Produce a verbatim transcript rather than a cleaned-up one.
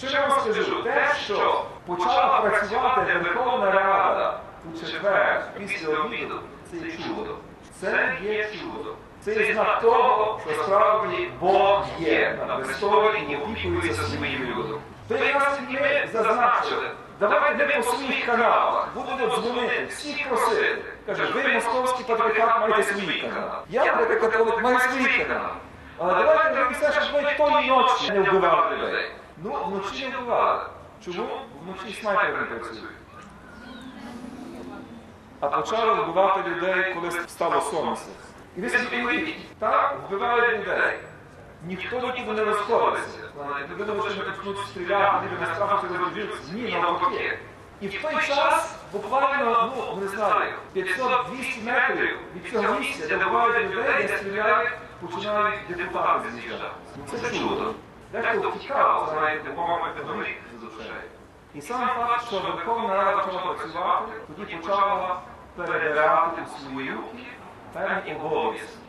Що я вам скажу? Те, що почала працювати Верховна Рада у четвер після обіду, це є чудо. Це є чудо. Це є знак того, що справді Бог є на престолі і опікується своїм людом. То якраз і ми зазначили, давайте ми по своїх каналах будемо дзвонити, всіх просити. Каже, ви, московський патріархат, маєте свій канал. Я, як католик, маю свій канал. Але давайте ми все, щоб ми тої ночі не вбивали людей. Ну, вночі не вбивали. Чому? Вночі снайпери не працюють. А почали вбивати людей, коли стало сонце. І ви собі уявіть, так вбивають людей. Ніхто нікуди не розходиться. Ви думаєте, що ми почнуть стріляти, люди не страху це розбіжуться? Ні, навпаки. І в той час, буквально, ну, не знаю, п'ятсот-двісті метрів від цього місця, де вбивають людей, де стріляють, починають депутати з'їжджати. Це чудо. Дехто втікав, знаєте, помогти горіх за душею. І сам факт, що Верховна Рада почала працювати, тоді почала перебирати у свої руки певні обов'язки.